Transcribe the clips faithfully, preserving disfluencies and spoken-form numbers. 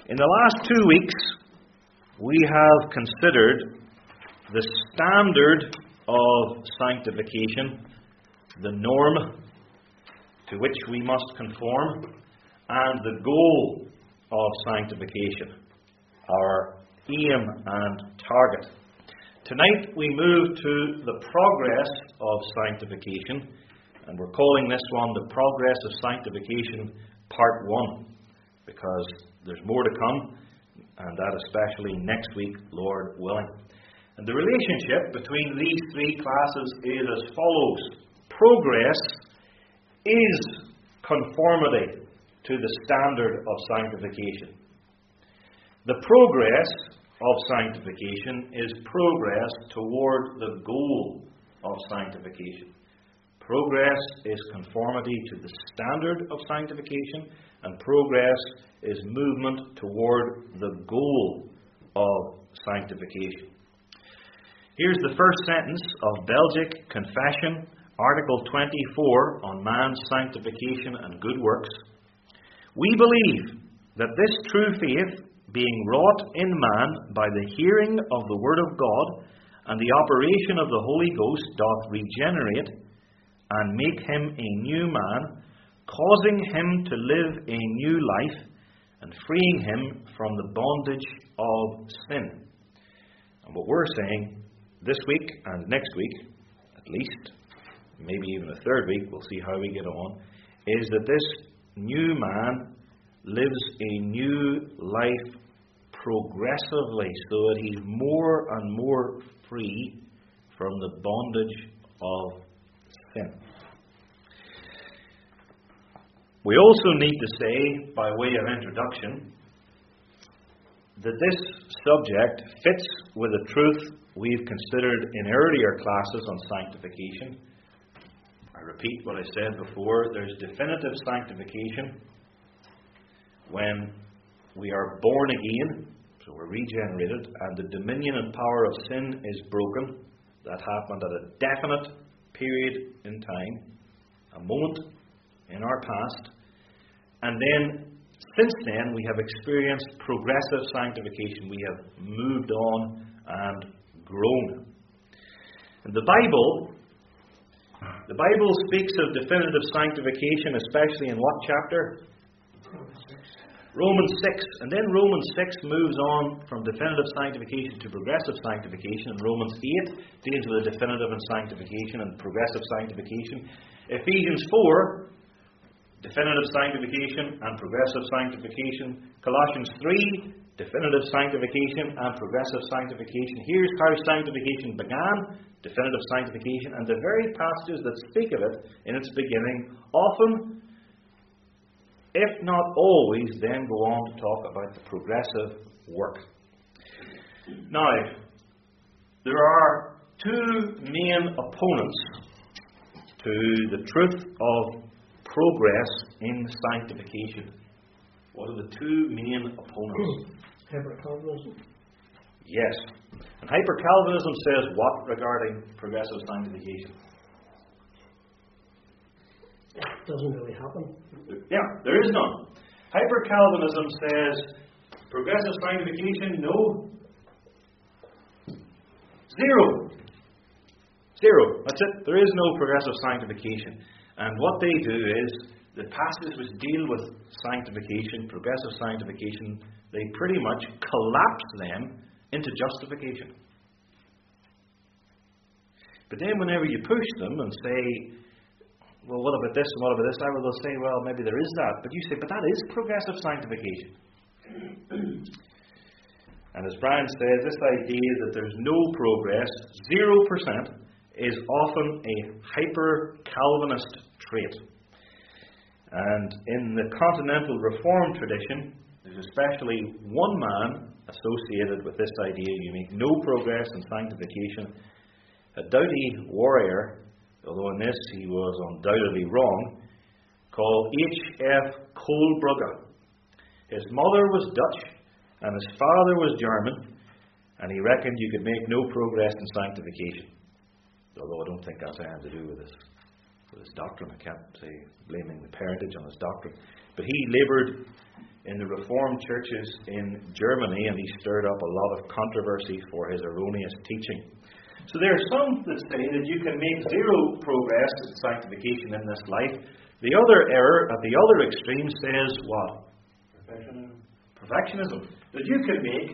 In the last two weeks, we have considered the standard of sanctification, the norm to which we must conform, and the goal of sanctification, our aim and target. Tonight we move to the progress of sanctification, and we're calling this one the Progress of Sanctification Part one, because there's more to come, and that especially next week, Lord willing. And the relationship between these three classes is as follows. Progress is conformity to the standard of sanctification. The progress of sanctification is progress toward the goal of sanctification. Progress is conformity to the standard of sanctification, and progress is movement toward the goal of sanctification. Here's the first sentence of Belgic Confession, Article twenty-four, on man's sanctification and good works. We believe that this true faith, being wrought in man by the hearing of the Word of God and the operation of the Holy Ghost, doth regenerate and make him a new man, causing him to live a new life and freeing him from the bondage of sin. And what we're saying this week and next week, at least, maybe even the third week, we'll see how we get on, is that this new man lives a new life progressively so that he's more and more free from the bondage of sin. We also need to say, by way of introduction, that this subject fits with a truth we've considered in earlier classes on sanctification. I repeat what I said before, there's definitive sanctification when we are born again, so we're regenerated, and the dominion and power of sin is broken. That happened at a definite period in time, a moment in our past. And then, since then, we have experienced progressive sanctification. We have moved on and grown. And the Bible, the Bible speaks of definitive sanctification, especially in what chapter? Romans six. And then Romans six moves on from definitive sanctification to progressive sanctification. And Romans eight deals with the definitive and sanctification and progressive sanctification. Ephesians four, definitive sanctification and progressive sanctification. Colossians three, definitive sanctification and progressive sanctification. Here's how sanctification began, definitive sanctification, and the very passages that speak of it in its beginning often, if not always, then go on to talk about the progressive work. Now, there are two main opponents to the truth of progress in sanctification. What are the two main opponents? Hyper-Calvinism. Yes. And hyper-Calvinism says what regarding progressive sanctification? It doesn't really happen. Yeah, there is none. Hyper-Calvinism says progressive sanctification, no. Zero. Zero. That's it. There is no progressive sanctification. And what they do is, the passages which deal with sanctification, progressive sanctification, they pretty much collapse them into justification. But then whenever you push them and say, well, what about this and what about this? I will say, well, maybe there is that. But you say, but that is progressive sanctification. And as Brian says, this idea that there's no progress, zero percent, is often a hyper-Calvinist trait. And in the Continental Reformed tradition, there's especially one man associated with this idea: you make no progress in sanctification. A doughty warrior, although in this he was undoubtedly wrong, called H F Kohlbrugge. His mother was Dutch and his father was German, and he reckoned you could make no progress in sanctification. Although I don't think that's anything to do with his, with his doctrine. I can't say blaming the parentage on his doctrine. But he laboured in the Reformed churches in Germany, and he stirred up a lot of controversy for his erroneous teaching. So there are some that say that you can make zero progress in sanctification in this life. The other error at the other extreme says what? Perfectionism. Perfectionism. That you can make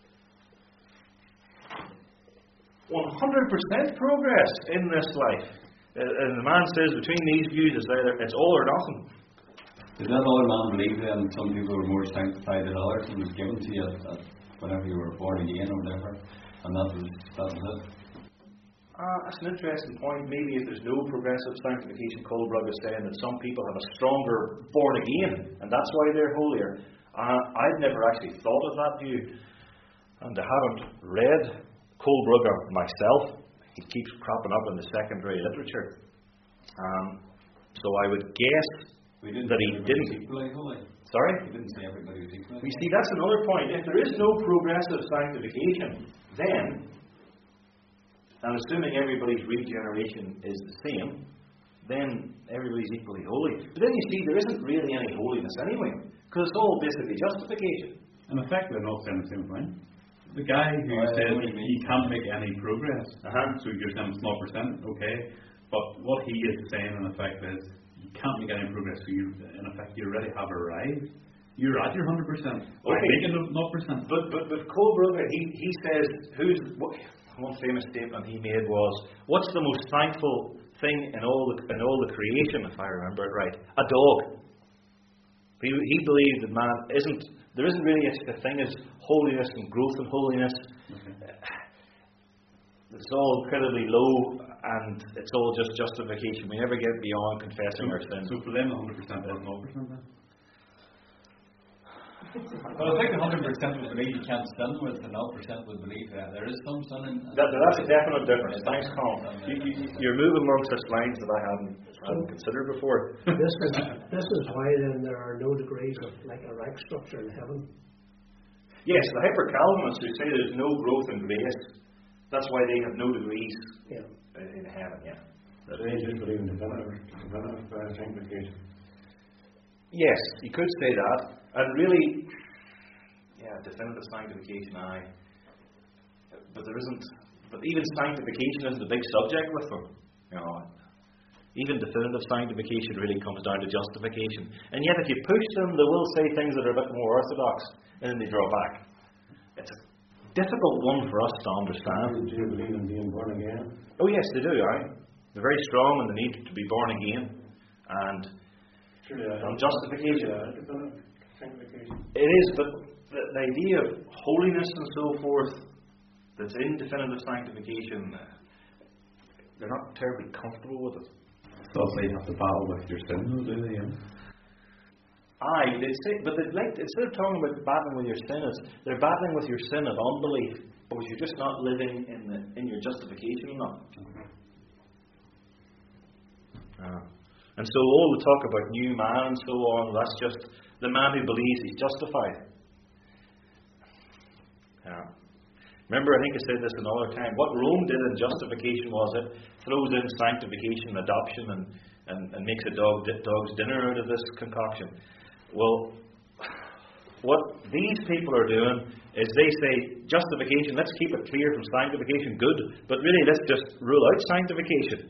one hundred percent progress in this life. And the man says between these views it's either it's all or nothing. Did that other man believe then some people were more sanctified than others and was given to you at, at whenever you were born again or whatever, and that was that was it? Uh, that's an interesting point. Maybe if there's no progressive sanctification, Colbrugg is saying that some people have a stronger born again, and that's why they're holier. Uh, I've never actually thought of that view, and I haven't read Colbrugg myself. He keeps cropping up in the secondary literature. Um, so I would guess We didn't that say he everybody was didn't. equally holy. Sorry? We didn't say everybody was equally You holy. see, that's another point. If there is no progressive sanctification, then, and assuming everybody's regeneration is the same, then everybody's equally holy. But then you see, there isn't really any holiness anyway, because it's all basically justification. In effect, they're not saying the same thing. The guy who Uh, says what do you mean? he can't make any progress, Uh-huh. so you're saying small percent, okay. But what he is saying in effect is you can't make any progress, so you, in effect, you already have arrived. You're at your one hundred percent. By Okay. making it zero percent. But but but Colbrugg, he he says, who's what, one famous statement he made was, "What's the most thankful thing in all the in all the creation?" If I remember it right, a dog. He he believed that man isn't there isn't really a thing as holiness and growth in holiness. Okay. It's all incredibly low, and it's all just justification. We never get beyond confessing our sins. So for them, one hundred percent is zero percent then? But I think one hundred percent would believe you can't sin, with the zero percent would believe that there is some sin in That, that's a definite difference. Thanks, Colin. You, you, you're moving along such lines that I hadn't, hadn't considered before. This is, this is why then there are no degrees of like a rank structure in heaven. Yes, the hyper-Calvinists who say there's no growth in grace, that's why they have no degrees Yeah. in, in heaven, yeah. So they just believe in definitive, definitive uh, sanctification. Yes, you could say that. And really, yeah, definitive sanctification, aye. But there isn't, but even sanctification isn't a big subject with them. You know, even definitive sanctification really comes down to justification. And yet if you push them, they will say things that are a bit more orthodox, and then they draw back. It's a difficult one for us to understand. Do you believe in being born again? Oh yes, they do, aye. They're very strong in the need to be born again. And Surely on justification. definitive sanctification. It is, but the, the idea of holiness and so forth that's in definitive sanctification, uh, they're not terribly comfortable with it. So they have to battle with your sin, though, do they? Yeah? Aye, they say, but they'd like, instead of talking about battling with your sin, it's, they're battling with your sin of unbelief, because you're just not living in the in your justification enough. Uh, and so all the talk about new man and so on, that's just the man who believes he's justified. Yeah. Remember, I think I said this another time. What Rome did in justification was it throws in sanctification, adoption, and, and, and makes a dog dog's dinner out of this concoction. Well, what these people are doing is they say justification, let's keep it clear from sanctification, good, but really let's just rule out sanctification.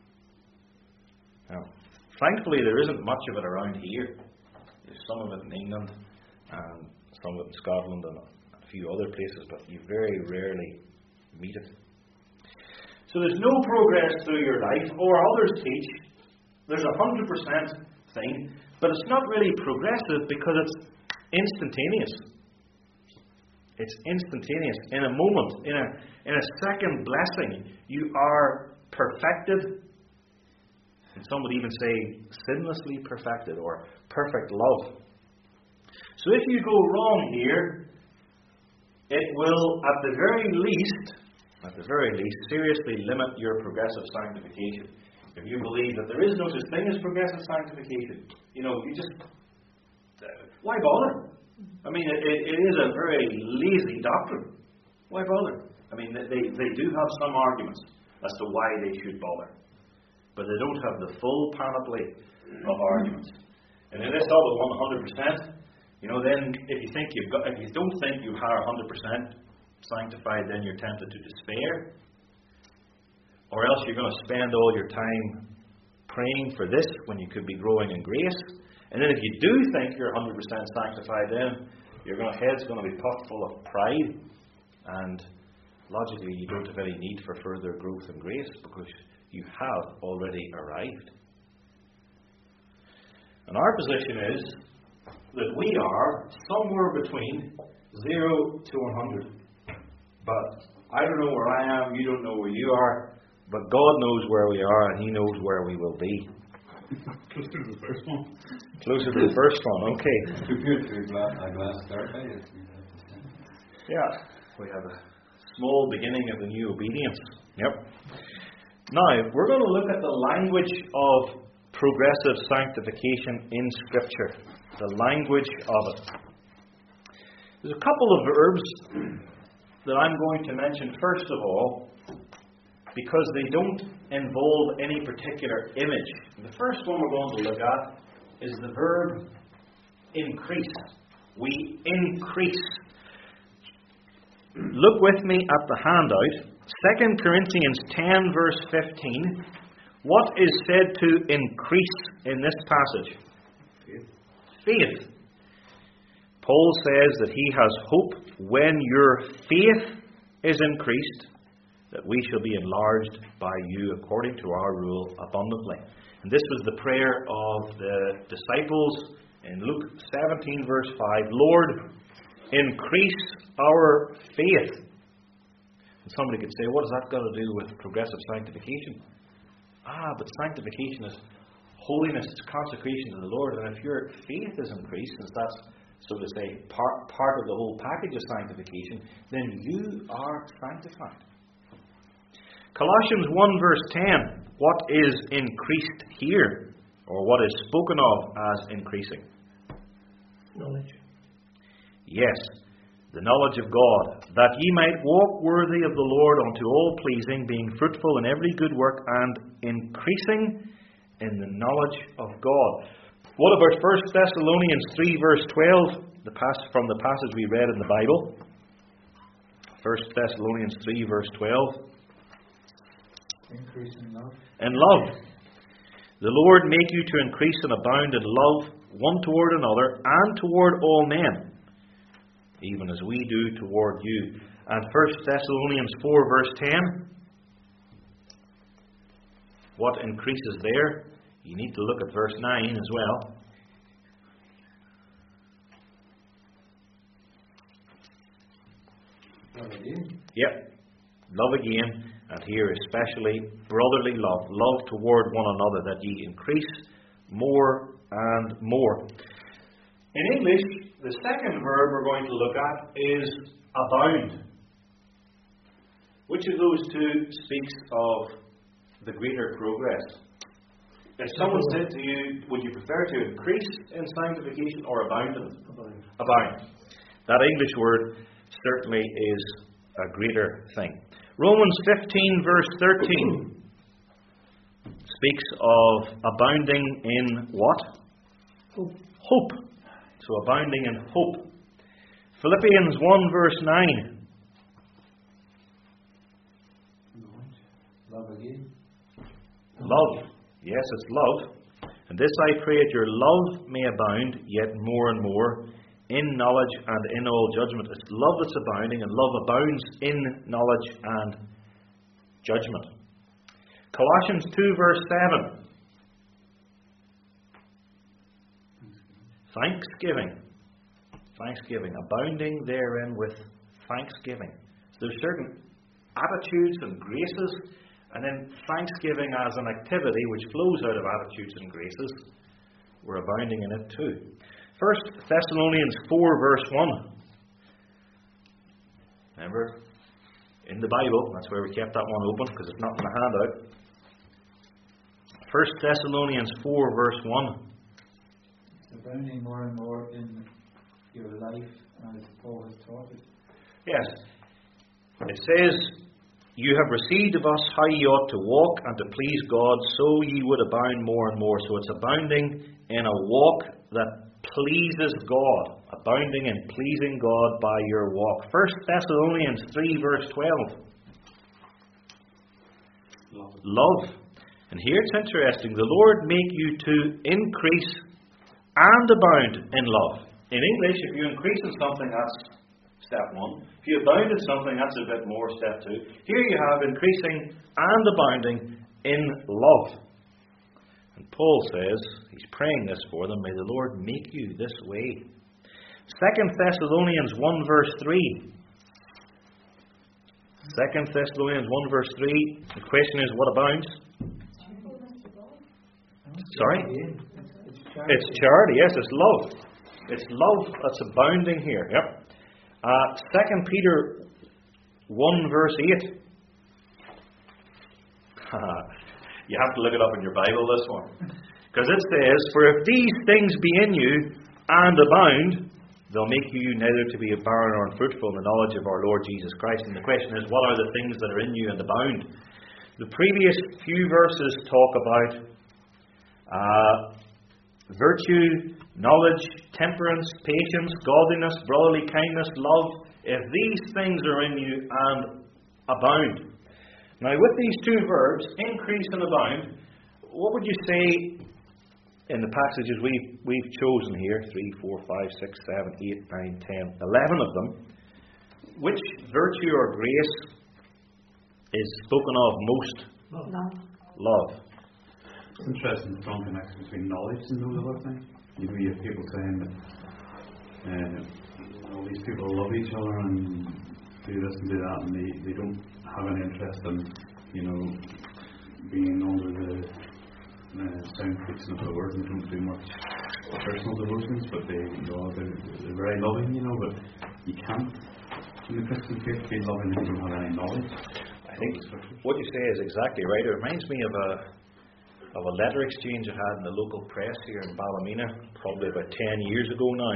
Now, thankfully, there isn't much of it around here. There's some of it in England, and some of it in Scotland, and a few other places, but you very rarely meet it. So there's no progress through your life, or others teach there's a hundred percent thing, but it's not really progressive because it's instantaneous. It's instantaneous. In a moment, in a in a second blessing, you are perfected. And some would even say sinlessly perfected, or perfect love. So if you go wrong here, it will, at the very least, at the very least, seriously limit your progressive sanctification. If you believe that there is no such thing as progressive sanctification, you know, you just, uh, why bother? I mean, it, it is a very lazy doctrine. Why bother? I mean, they, they do have some arguments as to why they should bother, but they don't have the full panoply of arguments. And in this other one hundred percent, You know, then if you think you've got, if you don't think you are one hundred percent sanctified, then you're tempted to despair. Or else you're going to spend all your time praying for this when you could be growing in grace. And then if you do think you're one hundred percent sanctified, then your head's going to be puffed full of pride. And logically, you don't have any need for further growth in grace because you have already arrived. And our position is that we are somewhere between zero to one hundred. But I don't know where I am, you don't know where you are, but God knows where we are and He knows where we will be. Closer to the first one. Closer to the first one, okay. Compared to a glass, a glass thirty, it's Yeah, we have a small beginning of the new obedience. Yep. Now, we're going to look at the language of progressive sanctification in Scripture. The language of it. There's a couple of verbs that I'm going to mention first of all, because they don't involve any particular image. The first one we're going to look at is the verb increase. We increase. Look with me at the handout. Second Corinthians ten verse fifteen. What is said to increase in this passage? Faith. Faith. Paul says that he has hope when your faith is increased, that we shall be enlarged by you according to our rule abundantly. And this was the prayer of the disciples in Luke seventeen verse five. Lord, increase our faith. And somebody could say, what has that got to do with progressive sanctification? Ah, but sanctification is holiness, it's consecration to the Lord. And if your faith is increased, since that's, so to say, part, part of the whole package of sanctification, then you are sanctified. Colossians one verse ten. What is increased here? Or what is spoken of as increasing? Knowledge. Yes, the knowledge of God, that ye might walk worthy of the Lord unto all pleasing, being fruitful in every good work, and increasing in the knowledge of God. What about First Thessalonians three verse twelve, the pass from the passage we read in the Bible? First Thessalonians three verse twelve. Increase in love. In love. The Lord make you to increase and abound in love one toward another and toward all men, even as we do toward you. And First Thessalonians four verse ten. What increases there? You need to look at verse nine as well. Love again. Yep. Love again. And here especially brotherly love. Love toward one another, that ye increase more and more. In English, the second verb we're going to look at is abound. Which of those two speaks of the greater progress? If someone said to you, would you prefer to increase in sanctification or abound in it? Abound. Abound. That English word certainly is a greater thing. Romans fifteen verse thirteen speaks of abounding in what? Hope. Hope. So abounding in hope. Philippians one verse nine. Love again. Love. Yes, it's love. And this I pray that your love may abound yet more and more in knowledge and in all judgment. It's love that's abounding, and love abounds in knowledge and judgment. Colossians two verse seven. Thanksgiving. Thanksgiving. Abounding therein with thanksgiving. So there's certain attitudes and graces, and then thanksgiving as an activity which flows out of attitudes and graces. We're abounding in it too. First Thessalonians four verse one. Remember, in the Bible, that's where we kept that one open because it's not in the handout. First Thessalonians four verse one. It's abounding more and more in your life as Paul has taught it. Yes. It says, you have received of us how ye ought to walk and to please God, so ye would abound more and more. So it's abounding in a walk that pleases God, a abounding in pleasing God by your walk. First Thessalonians three verse twelve. Love. Love. And here it's interesting. The Lord make you to increase and abound in love. In English, if you increase in something, that's step one. If you abound in something, that's a bit more, step two. Here you have increasing and abounding in love. And Paul says, he's praying this for them, may the Lord make you this way. Second Thessalonians one verse three. Second Thessalonians one verse three. The question is, what abounds? Sorry? It's charity, yes, it's love. It's love that's abounding here. Yep. Uh, Second Peter one verse eight. You have to look it up in your Bible, this one. Because it says, for if these things be in you and abound, they'll make you neither to be barren or unfruitful in the knowledge of our Lord Jesus Christ. And the question is, what are the things that are in you and abound? The previous few verses talk about uh, virtue, knowledge, temperance, patience, godliness, brotherly kindness, love. If these things are in you and abound. Now, with these two verbs, increase and abound, what would you say in the passages we've, we've chosen here, three, four, five, six, seven, eight, nine, ten, eleven of them, which virtue or grace is spoken of most? Love. Love. It's interesting, the strong connection between knowledge and those other things. You know, you have people saying that uh, all these people love each other and do this and do that, and they, they don't have any interest in, you know, being under the uh, sound preaching of the word, and they don't do much personal devotions, but they, you know, they're, they're very loving, you know, but you can't, in the Christian faith, be loving if you don't have any knowledge. I think what you say is exactly right. It reminds me of a of a letter exchange I had in the local press here in Ballymena, probably about ten years ago now.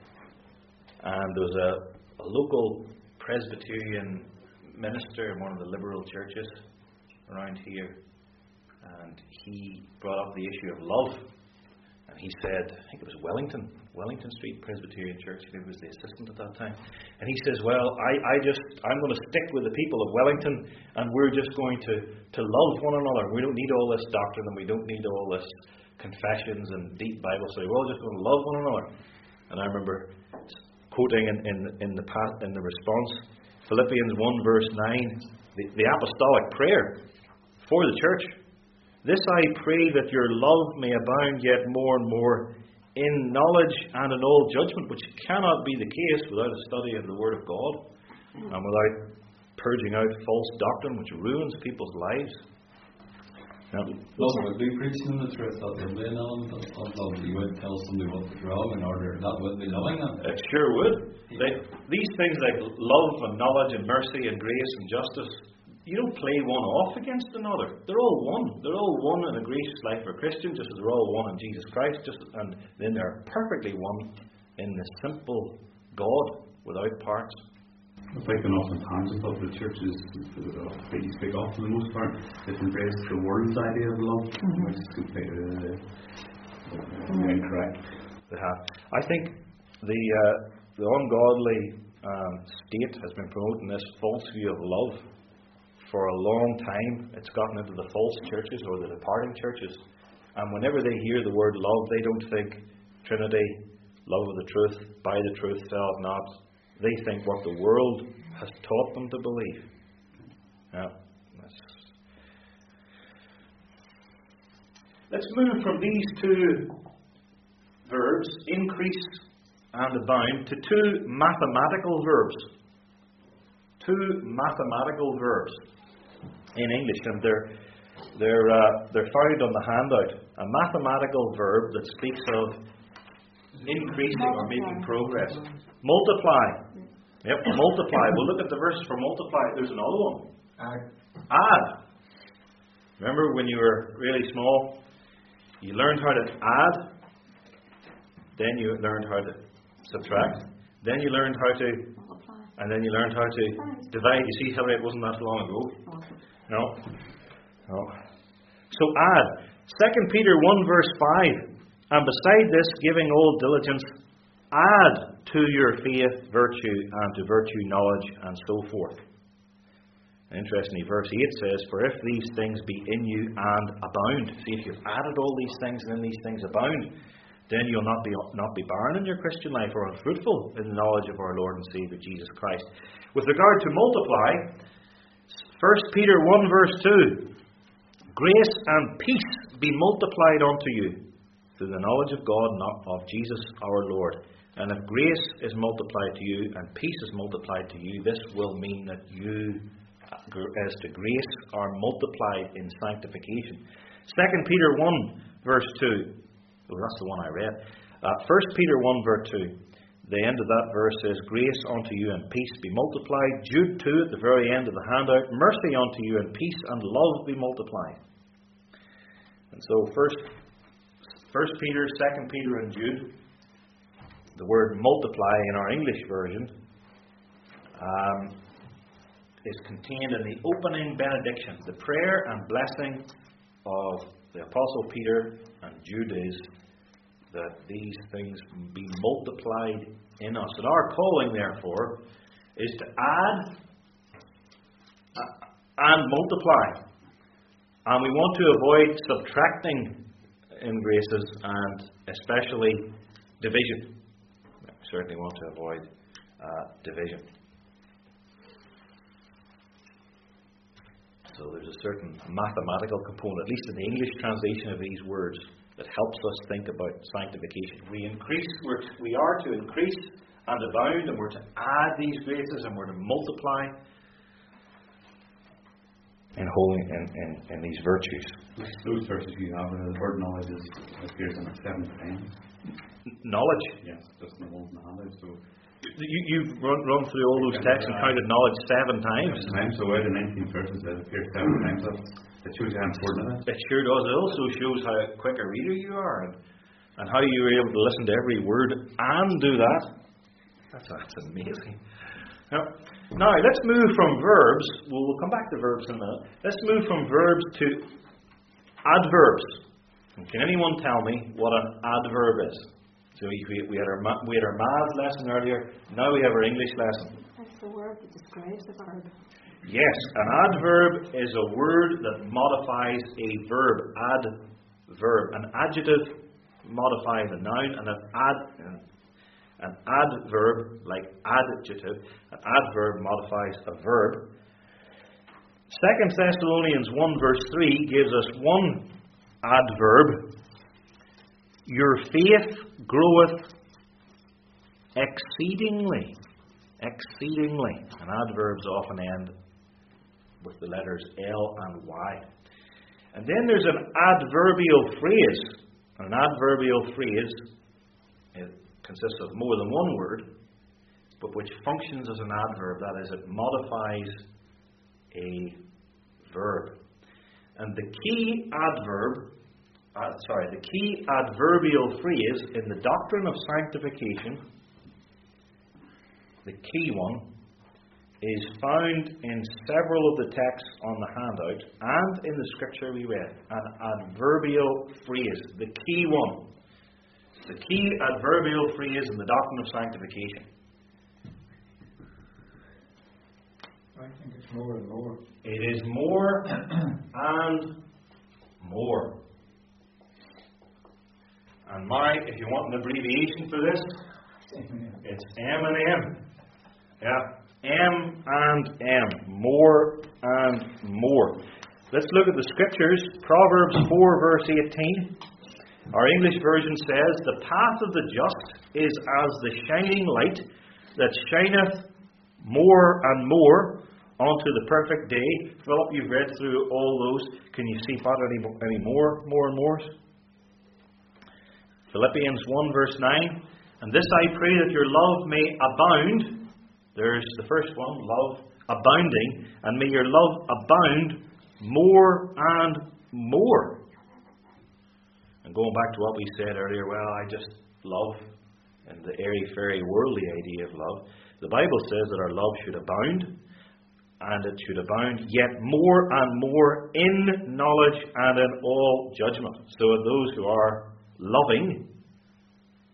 And there was a, a local Presbyterian minister in one of the liberal churches around here, and he brought up the issue of love. And he said, I think it was Wellington, Wellington Street Presbyterian Church. He was the assistant at that time. And he says, well, I, I just, I'm going to stick with the people of Wellington, and we're just going to, to love one another. We don't need all this doctrine, and we don't need all this confessions and deep Bible study. We're all just going to love one another. And I remember quoting in, in, in, the, in the response, Philippians one verse nine, the, the apostolic prayer for the church. This I pray that your love may abound yet more and more in knowledge and in all judgment, which cannot be the case without a study of the Word of God and without purging out false doctrine which ruins people's lives. Now, love would be preaching the truth, that would be an element of love. You would tell somebody what is wrong in order, that would be loving them. It sure would. They, these things like love and knowledge and mercy and grace and justice, you don't play one off against another. They're all one. They're all one in a gracious life for a Christian, just as they're all one in Jesus Christ, just and then they're perfectly one in the simple God without parts. I think an often tangent of the churches that you speak of for the most part, it's embraced the world's idea of love, mm-hmm. which is completely uh, incorrect. They have. I think the uh, the ungodly um, state has been promoting this false view of love for a long time. It's gotten into the false churches or the departing churches, and whenever they hear the word love, they don't think Trinity, love of the truth, by the truth, faileth not. They think what the world has taught them to believe. Yeah, let's move from these two verbs, increase and abound, to two mathematical verbs. Two mathematical verbs in English, and they're they're uh, they're found on the handout. A mathematical verb that speaks of increasing or making progress. Multiply. Yep, multiply. We'll look at the verses for multiply. There's another one. Add. Add. Remember when you were really small, you learned how to add, then you learned how to subtract, then you learned how to, and then you learned how to divide. You see how it wasn't that long ago? No? No. So add. Second Peter one verse five. And beside this, giving all diligence, add to your faith virtue, and to virtue knowledge, and so forth. Interestingly, verse eight says, for if these things be in you and abound. See, if you've added all these things and then these things abound, then you'll not be not be barren in your Christian life or unfruitful in the knowledge of our Lord and Saviour Jesus Christ. With regard to multiply, First Peter one verse two, grace and peace be multiplied unto you through the knowledge of God and of Jesus our Lord. And if grace is multiplied to you and peace is multiplied to you, this will mean that you, as to grace, are multiplied in sanctification. Second Peter one verse two. Oh, that's the one I read. Uh, First Peter one verse two. The end of that verse says, grace unto you and peace be multiplied. Jude two at the very end of the handout, mercy unto you and peace and love be multiplied. And so First, First Peter, Second Peter, and Jude. The word multiply in our English version um, is contained in the opening benediction. The prayer and blessing of the Apostle Peter and Jude is that these things be multiplied in us. And our calling, therefore, is to add and multiply. And we want to avoid subtracting in graces, and especially division. We certainly want to avoid uh, division. So there's a certain mathematical component, at least in the English translation of these words, that helps us think about sanctification. We increase, we're, we are to increase and abound, and we're to add these graces, and we're to multiply in holy in, in, in these virtues. Those verses you have, the word knowledge is, appears in it seven times. Knowledge? Yes, just in the ones in the handout. So You, you've run, run through all those texts and counted knowledge seven times. Seven times, so out of nineteen verses, it appears seven times. It shows you how important it is. It sure does. It also shows how quick a reader you are, and, and how you were able to listen to every word and do that. That's, that's amazing. Now, now, let's move from verbs. We'll, we'll come back to verbs in a minute. Let's move from verbs to adverbs. And can anyone tell me what an adverb is? So we, we, had our, we had our maths lesson earlier. Now we have our English lesson. That's the word that describes the verb. Yes, an adverb is a word that modifies a verb. Adverb. An adjective modifies a noun, and an ad an adverb, like adjective, an adverb modifies a verb. Second Thessalonians one verse three gives us one adverb. Your faith groweth exceedingly. Exceedingly. And adverbs often end with the letters L and Y. And then there's an adverbial phrase. An adverbial phrase, it consists of more than one word, but which functions as an adverb. That is, it modifies a verb. And the key adverb, uh, sorry, the key adverbial phrase in the doctrine of sanctification, the key one, is found in several of the texts on the handout and in the scripture we read. An adverbial phrase, the key one. The key adverbial phrase in the doctrine of sanctification. I think it's more and more. It is more and more. And my, if you want an abbreviation for this, it's M and M. Yeah. M and M. More and more. Let's look at the scriptures. Proverbs four verse eighteen. Our English version says, the path of the just is as the shining light that shineth more and more unto the perfect day. Philip, you've read through all those. Can you see what any, any more, more and more? Philippians one verse nine. And this I pray that your love may abound. There's the first one, love abounding. And may your love abound more and more. And going back to what we said earlier, well, I just love, and the airy-fairy worldly idea of love. The Bible says that our love should abound, and it should abound yet more and more in knowledge and in all judgment. So those who are loving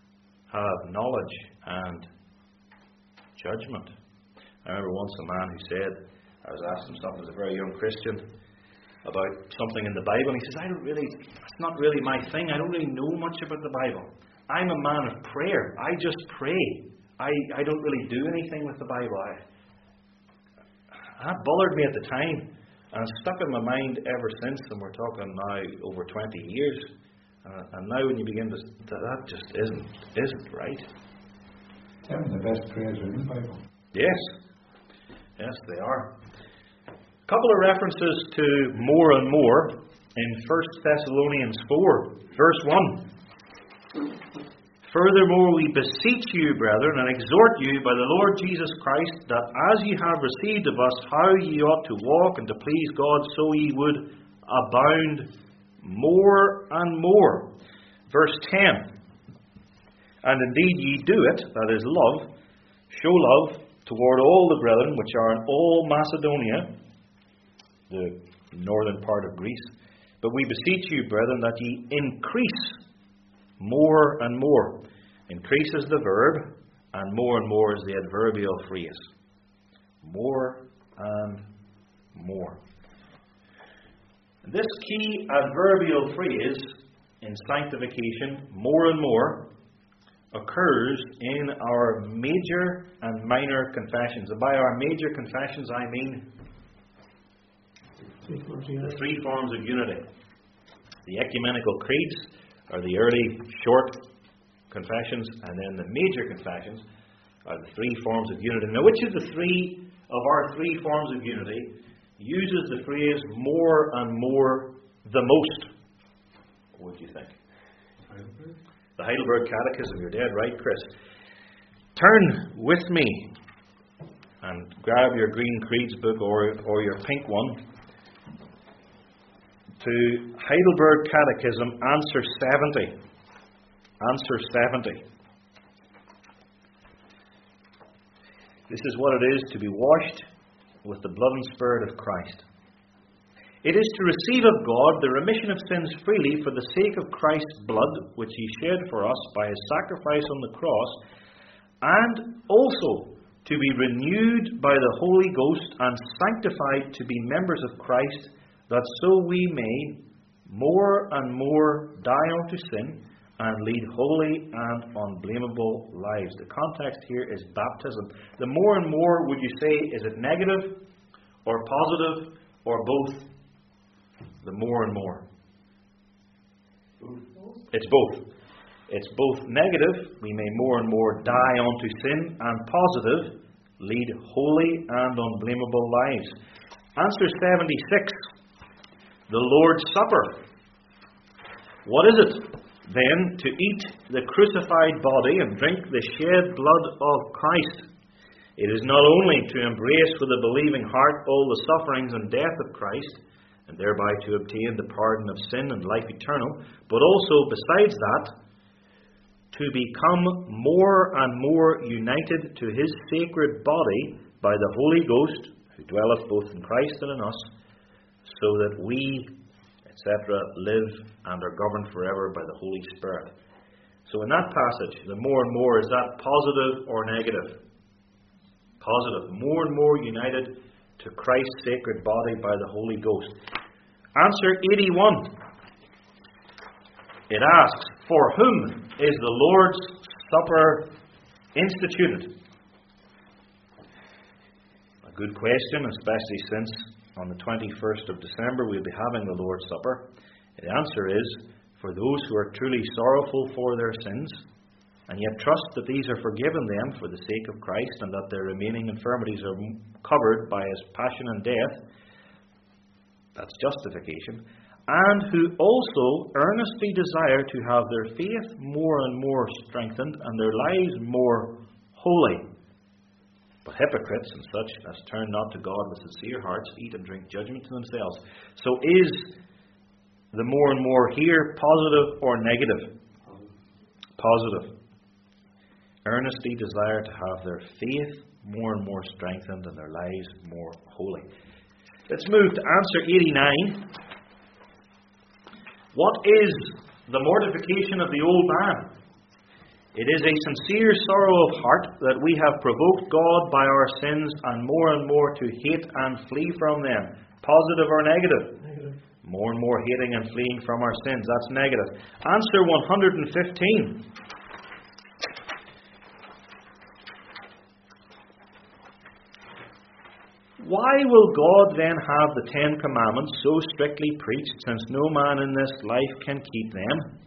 have knowledge and judgment. I remember once a man who said, I was asking him something as a very young Christian about something in the Bible, and he says, I don't really, it's not really my thing. I don't really know much about the Bible. I'm a man of prayer. I just pray. I, I don't really do anything with the Bible. I, that bothered me at the time, and it's stuck in my mind ever since, and we're talking now over twenty years. Uh, and now when you begin to, that just isn't, isn't right. Tell me the best prayers are in the Bible. Yes. Yes, they are. A couple of references to more and more in First Thessalonians four, verse one. Furthermore, we beseech you, brethren, and exhort you by the Lord Jesus Christ, that as ye have received of us how ye ought to walk and to please God, so ye would abound more and more. Verse ten. And indeed ye do it, that is love, show love toward all the brethren which are in all Macedonia, the northern part of Greece. But we beseech you, brethren, that ye increase more and more. Increase is the verb, and more and more is the adverbial phrase. More and more. This key adverbial phrase in sanctification, more and more, occurs in our major and minor confessions. And by our major confessions, I mean Three forms of the unity. three forms of unity. The ecumenical creeds are the early short confessions, and then the major confessions are the three forms of unity. Now, which of the three of our three forms of unity uses the phrase more and more the most? What do you think? Heidelberg? The Heidelberg Catechism. You're dead right, Chris. Turn with me and grab your Green Creeds book or, or your pink one to Heidelberg Catechism, answer seventy. Answer seventy. This is what it is to be washed with the blood and Spirit of Christ. It is to receive of God the remission of sins freely for the sake of Christ's blood, which He shed for us by His sacrifice on the cross, and also to be renewed by the Holy Ghost and sanctified to be members of Christ, that so we may more and more die unto sin and lead holy and unblameable lives. The context here is baptism. The more and more, would you say, is it negative or positive or both? The more and more. It's both. It's both negative, we may more and more die unto sin, and positive, lead holy and unblameable lives. Answer seventy-six. The Lord's Supper. What is it, then, to eat the crucified body and drink the shed blood of Christ? It is not only to embrace with a believing heart all the sufferings and death of Christ, and thereby to obtain the pardon of sin and life eternal, but also, besides that, to become more and more united to His sacred body by the Holy Ghost, who dwelleth both in Christ and in us, so that we, et cetera, live and are governed forever by the Holy Spirit. So in that passage, the more and more, is that positive or negative? Positive. More and more united to Christ's sacred body by the Holy Ghost. Answer eighty-one. It asks, for whom is the Lord's Supper instituted? A good question, especially since on the twenty-first of December we'll be having the Lord's Supper. The answer is, for those who are truly sorrowful for their sins, and yet trust that these are forgiven them for the sake of Christ, and that their remaining infirmities are covered by His passion and death. That's justification. And who also earnestly desire to have their faith more and more strengthened, and their lives more holy. But hypocrites and such as turn not to God with sincere hearts, eat and drink judgment to themselves. So is the more and more here positive or negative? Positive. Earnestly desire to have their faith more and more strengthened and their lives more holy. Let's move to answer eighty-nine. What is the mortification of the old man? It is a sincere sorrow of heart that we have provoked God by our sins and more and more to hate and flee from them. Positive or negative? Negative. More and more hating and fleeing from our sins. That's negative. Answer one hundred fifteen. Why will God then have the Ten Commandments so strictly preached, since no man in this life can keep them?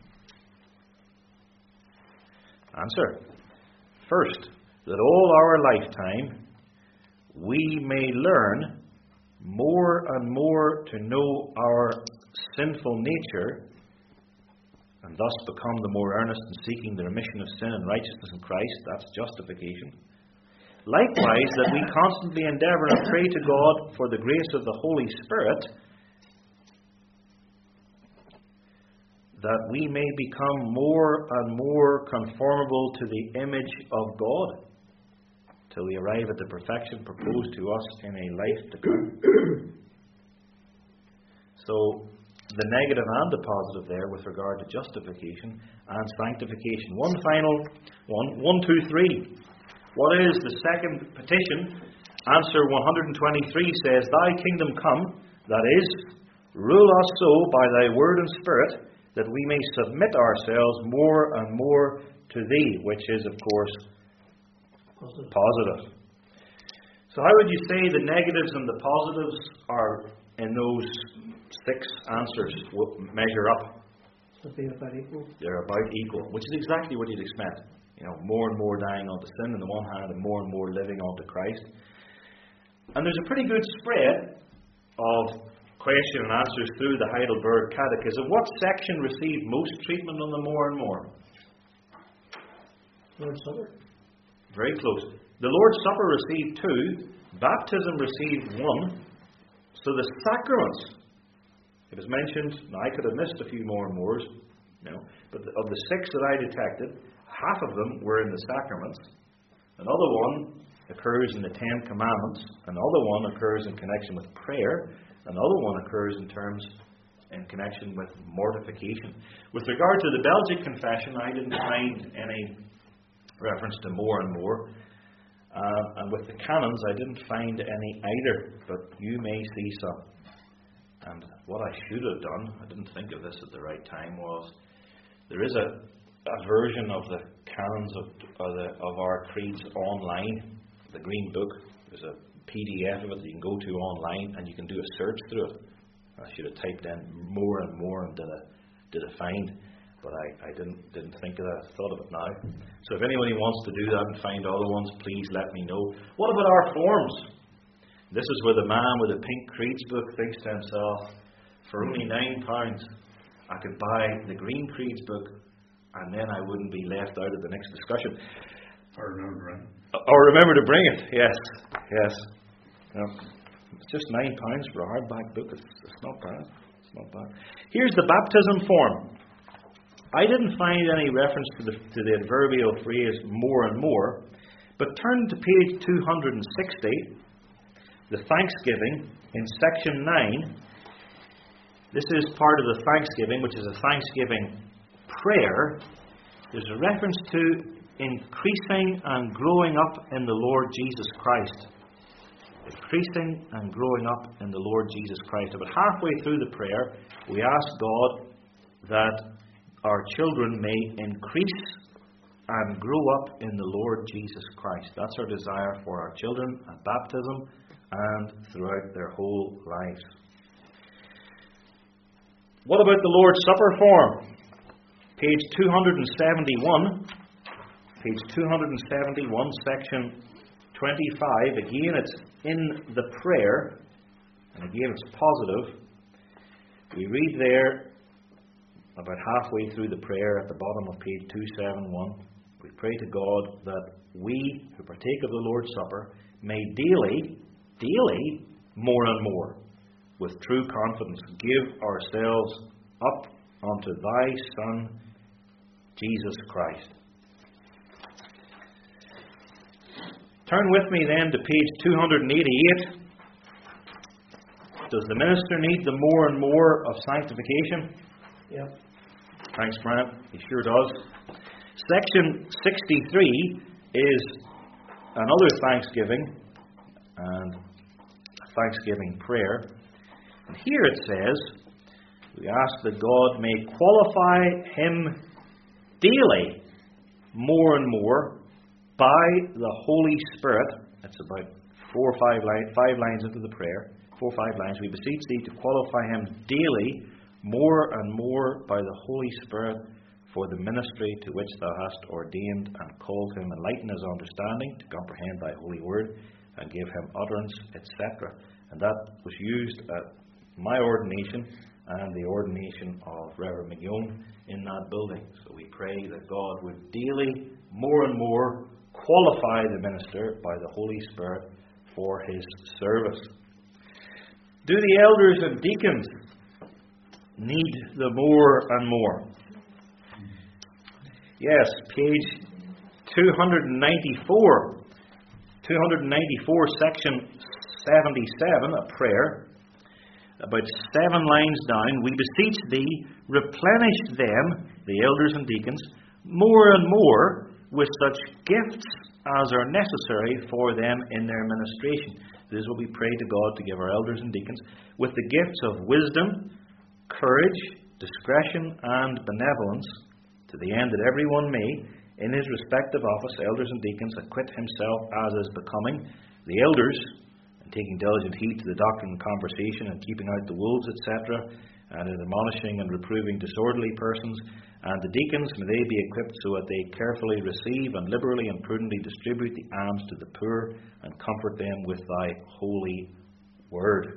Answer. First, that all our lifetime we may learn more and more to know our sinful nature, and thus become the more earnest in seeking the remission of sin and righteousness in Christ. That's justification. Likewise, that we constantly endeavour and pray to God for the grace of the Holy Spirit, that we may become more and more conformable to the image of God, till we arrive at the perfection proposed to us in a life to come. So, the negative and the positive there with regard to justification and sanctification. One final one, one, two, three. What is the second petition? Answer one hundred twenty-three says, Thy kingdom come, that is, rule us so by Thy word and spirit, that we may submit ourselves more and more to Thee, which is, of course, Positive. positive. So how would you say the negatives and the positives are in those six answers measure up? Would be about equal. They're about equal, which is exactly what you'd expect. You know, more and more dying unto sin on the one hand, and more and more living unto Christ. And there's a pretty good spread of question and answers through the Heidelberg Catechism. What section received most treatment on the more and more? Lord's Supper. Very close. The Lord's Supper received two. Baptism received one. So the sacraments, it was mentioned, now I could have missed a few more and mores, you know, but of the six that I detected, half of them were in the sacraments. Another one occurs in the Ten Commandments. Another one occurs in connection with prayer. Another one occurs in terms in connection with mortification. With regard to the Belgic Confession, I didn't find any reference to more and more. Uh, and with the canons, I didn't find any either, but you may see some. And what I should have done, I didn't think of this at the right time, was there is a, a version of the canons of, of, the, of our creeds online, the Green Book. There's a P D F of it that you can go to online, and you can do a search through it. I should have typed in more and more and did a, did a find. But I, I didn't didn't think of that. I thought of it now. So if anybody wants to do that and find other ones, please let me know. What about our forms? This is where the man with the pink creeds book thinks to himself, for only nine pounds, I could buy the green creeds book, and then I wouldn't be left out of the next discussion. Or remember, right? Or remember to bring it. Yes, yes. No, it's just nine pounds for a hardback book. It's, it's not bad. It's not bad. Here's the baptism form. I didn't find any reference to the, to the adverbial phrase more and more, but turn to page two hundred sixty, the Thanksgiving, in section nine. This is part of the Thanksgiving, which is a Thanksgiving prayer. There's a reference to increasing and growing up in the Lord Jesus Christ. Increasing and growing up in the Lord Jesus Christ. About halfway through the prayer, we ask God that our children may increase and grow up in the Lord Jesus Christ. That's our desire for our children at baptism and throughout their whole lives. What about the Lord's Supper form? Page two hundred seventy-one. Page two hundred seventy-one, section twenty-five. Again, it's in the prayer. And again, it's positive. We read there, about halfway through the prayer at the bottom of page two seventy-one, we pray to God that we who partake of the Lord's Supper may daily, daily, more and more, with true confidence, give ourselves up unto Thy Son, Jesus Christ. Turn with me then to page two hundred eighty-eight. Does the minister need the more and more of sanctification? Yep. Thanks, Brent. He sure does. Section sixty-three is another thanksgiving and thanksgiving prayer. And here it says, we ask that God may qualify him daily more and more by the Holy Spirit. That's about four or five, line, five lines into the prayer. Four or five lines. We beseech thee to qualify him daily more and more by the Holy Spirit for the ministry to which thou hast ordained, and called him, enlighten his understanding to comprehend thy holy word, and give him utterance, et cetera. And that was used at my ordination and the ordination of Reverend McYown in that building. So we pray that God would daily, more and more, qualify the minister by the Holy Spirit for his service. Do the elders and deacons need the more and more? Yes, page two ninety-four. two ninety-four, section seventy-seven, a prayer. About seven lines down, we beseech thee, replenish them, the elders and deacons, more and more with such gifts as are necessary for them in their ministration. This is what we pray to God to give our elders and deacons, with the gifts of wisdom, courage, discretion, and benevolence, to the end that everyone may, in his respective office, elders and deacons, acquit himself as is becoming. The elders, in taking diligent heed to the doctrine and conversation, and keeping out the wolves, et cetera, and in admonishing and reproving disorderly persons. And the deacons, may they be equipped so that they carefully receive and liberally and prudently distribute the alms to the poor, and comfort them with thy holy word.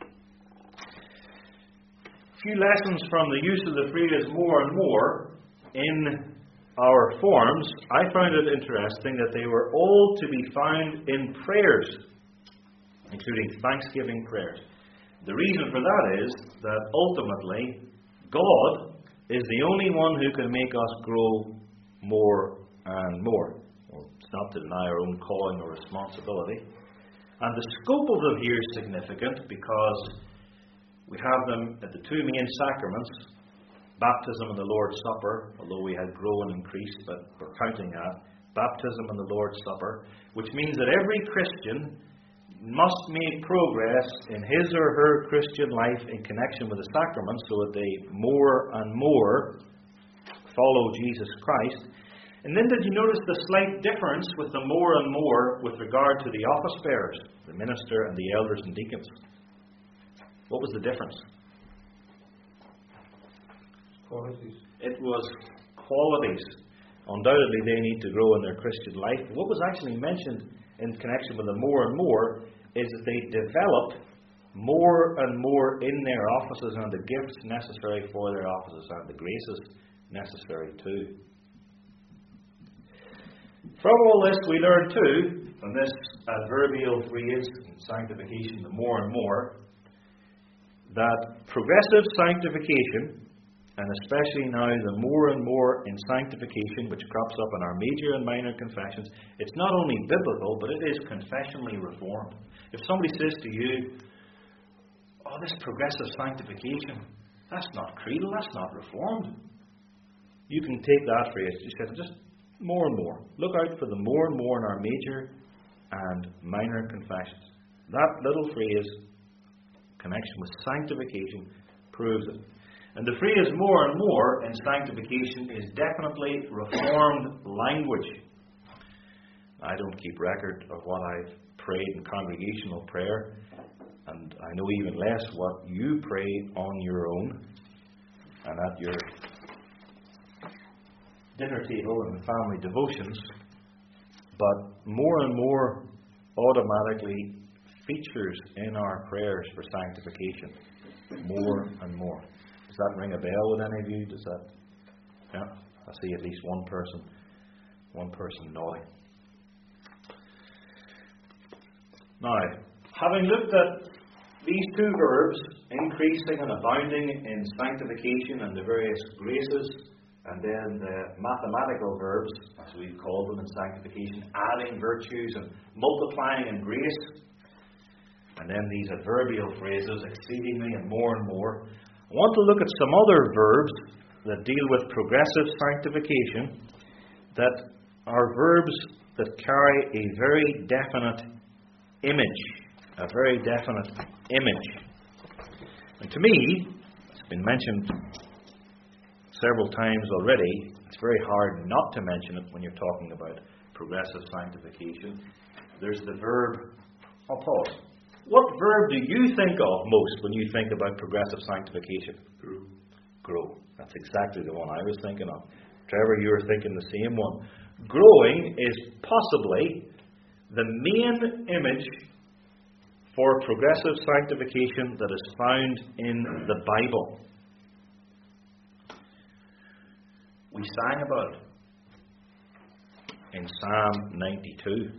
A few lessons from the use of the phrase more and more in our forms. I found it interesting that they were all to be found in prayers, including thanksgiving prayers. The reason for that is that ultimately God is the only one who can make us grow more and more. Well, it's not to deny our own calling or responsibility. And the scope of them here is significant because we have them at the two main sacraments, baptism and the Lord's Supper, although we had grown and increased, but we're counting that. Baptism and the Lord's Supper, which means that every Christian must make progress in his or her Christian life in connection with the sacraments so that they more and more follow Jesus Christ. And then did you notice the slight difference with the more and more with regard to the office bearers, the minister and the elders and deacons? What was the difference? Qualities. It was qualities. Undoubtedly they need to grow in their Christian life. What was actually mentioned in connection with the more and more is that they develop more and more in their offices, and the gifts necessary for their offices and the graces necessary too. From all this we learn too, from this adverbial phrase, sanctification, the more and more, that progressive sanctification, and especially now the more and more in sanctification, which crops up in our major and minor confessions, it's not only biblical, but it is confessionally reformed. If somebody says to you, oh, this progressive sanctification, that's not creedal, that's not reformed, you can take that phrase, you said, just more and more. Look out for the more and more in our major and minor confessions. That little phrase, connection with sanctification, proves it. And the phrase more and more in sanctification is definitely reformed language. I don't keep record of what I've prayed in congregational prayer, and I know even less what you pray on your own and at your dinner table and family devotions. But more and more automatically features in our prayers for sanctification. More and more. Does that ring a bell with any of you? Does that? Yeah, I see at least one person, one person nodding. Now, having looked at these two verbs, increasing and abounding in sanctification and the various graces, and then the mathematical verbs, as we've called them in sanctification, adding virtues and multiplying in grace, and then these adverbial phrases, exceedingly and more and more, I want to look at some other verbs that deal with progressive sanctification that are verbs that carry a very definite image. A very definite image. And to me, it's been mentioned several times already, it's very hard not to mention it when you're talking about progressive sanctification. There's the verb, I'll pause. What verb do you think of most when you think about progressive sanctification? Grow. Grow. That's exactly the one I was thinking of. Trevor, you were thinking the same one. Growing is possibly the main image for progressive sanctification that is found in the Bible. We sang about it in Psalm ninety-two,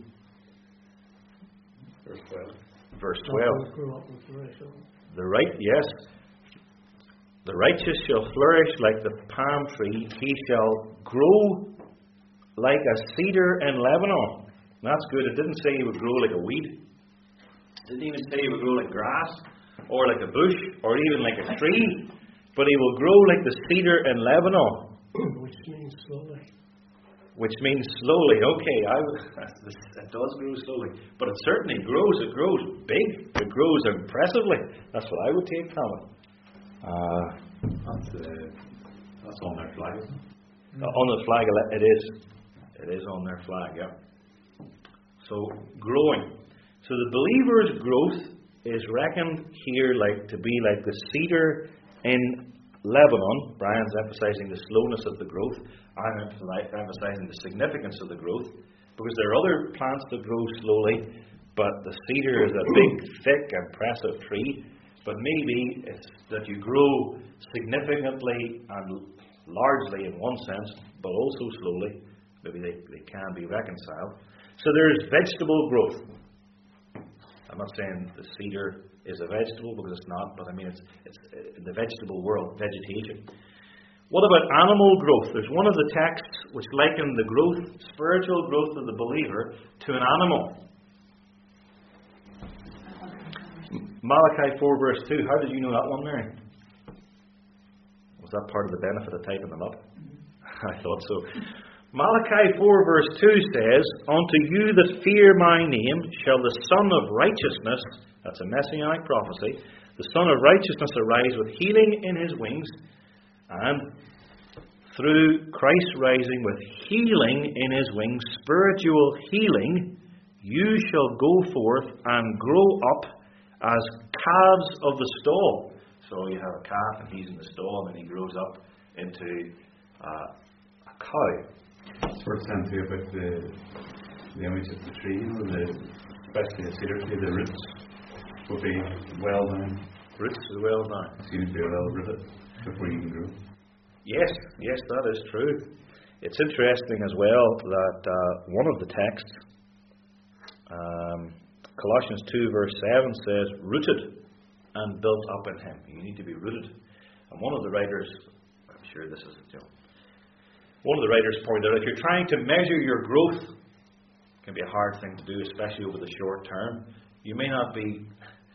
Verse twelve. verse twelve. Grow up and flourish on. The right, yes, the righteous shall flourish like the palm tree. He shall grow like a cedar in Lebanon. That's good. It didn't say he would grow like a weed. It didn't even say he would grow like grass or like a bush or even like a tree. But he will grow like the cedar in Lebanon. Which means slowly. Which means slowly. Okay, I, it does grow slowly. But it certainly grows. It grows big. It grows impressively. That's what I would take from it. Uh, That's, uh, that's on their flag, isn't it? on the flag, it is. It is on their flag, yeah. So, growing. So the believer's growth is reckoned here like to be like the cedar in Lebanon. Brian's emphasizing the slowness of the growth. I'm emphasizing the significance of the growth, because there are other plants that grow slowly, but the cedar is a big, thick, impressive tree. But maybe it's that you grow significantly and largely in one sense, but also slowly. Maybe they, they can be reconciled. So there's vegetable growth. I'm not saying the cedar is a vegetable, because it's not, but I mean it's, it's in the vegetable world, vegetation. What about animal growth? There's one of the texts which liken the growth, spiritual growth of the believer to an animal. Malachi four verse two. How did you know that one, Mary? Was that part of the benefit of typing them up? I thought so. Malachi four verse two says, "Unto you that fear my name shall the Son of Righteousness," that's a messianic prophecy, "the Son of Righteousness arise with healing in his wings, and through Christ rising with healing in his wings, spiritual healing, you shall go forth and grow up as calves of the stall." So you have a calf and he's in the stall, and he grows up into uh, a cow. It's worth saying too about the, the image of the tree, you know, the, especially the cedar tree, the roots will be well down. Roots as well now. It seems to be well rooted before you can grow. Yes, yes, that is true. It's interesting as well that uh, one of the texts, um, Colossians two verse seven says, "Rooted and built up in him." You need to be rooted. And one of the writers, I'm sure this is, you know, one of the writers pointed out, if you're trying to measure your growth, it can be a hard thing to do, especially over the short term. You may not be...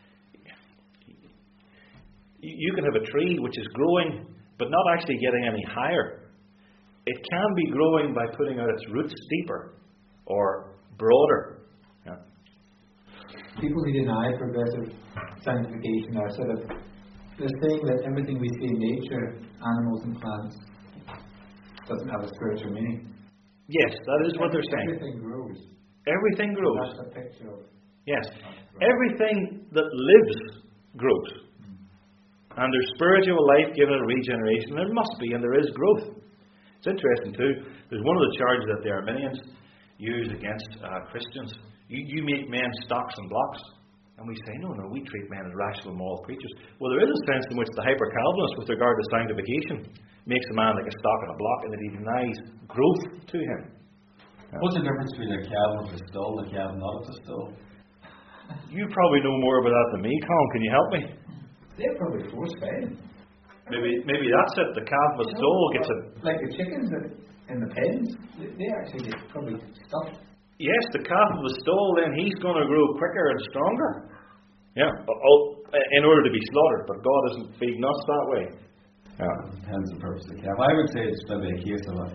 You can have a tree which is growing, but not actually getting any higher. It can be growing by putting out its roots deeper or broader. Yeah. People who deny progressive sanctification are sort of, they're saying that everything we see in nature, animals and plants, doesn't have a spiritual meaning. Yes, that is what they're saying. Everything grows. Everything grows. That's a picture of. Yes. Everything that lives grows. And there's spiritual life given a regeneration. There must be, and there is growth. It's interesting too. There's one of the charges that the Arminians use against uh, Christians. You, you make men stocks and blocks. And we say, no, no, we treat men as rational moral creatures. Well, there is a sense in which the hyper-Calvinist, with regard to sanctification, makes a man like a stock and a block, and that he denies growth to him. Yeah. What's the difference between a calf with a stall and a calf not with a stall? You probably know more about that than me, Colin. Can you help me? They're probably force-fed. Maybe maybe that's it. The calf of a stall gets a... Like the chickens that in the pens, they they actually get probably stuffed. Yes, the calf of the stall, then he's going to grow quicker and stronger. Yeah, oh, in order to be slaughtered. But God isn't feeding us that way. Yeah. Hence the purpose of the calf. I would say it's maybe a case of a,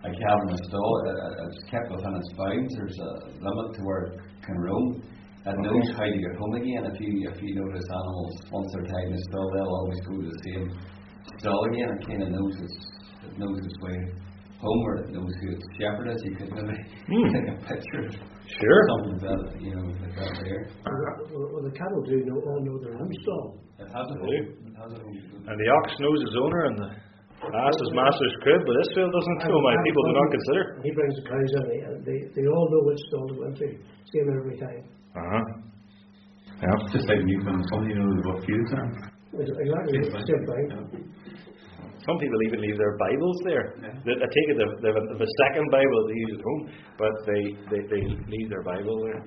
a calf in a stall, it, it, it's kept within its bounds. There's a limit to where it can roam. It knows how to get home again. If you if you notice animals, once they're tied in a stall, they'll always go to the same stall again. It kind of knows its it knows its way home, or it knows who its shepherd is. You could maybe Hmm. take a picture of Sure. something like that, you know, like that there. Well, well, the cattle do know, all know their own stall. It has a They home. do. It has a home. And the ox knows his owner, and the ass his master's crib, but Israel doesn't know. My people do not consider. He brings the cows in, and they, they all know which stall to go into. Same every time. Uh-huh. Yeah. Just like Newfoundland, somebody knows what fields are. Exactly, same thing. Some people even leave their Bibles there. Yeah. They, I take it they they have the second Bible they use at home, but they, they, they leave their Bible there.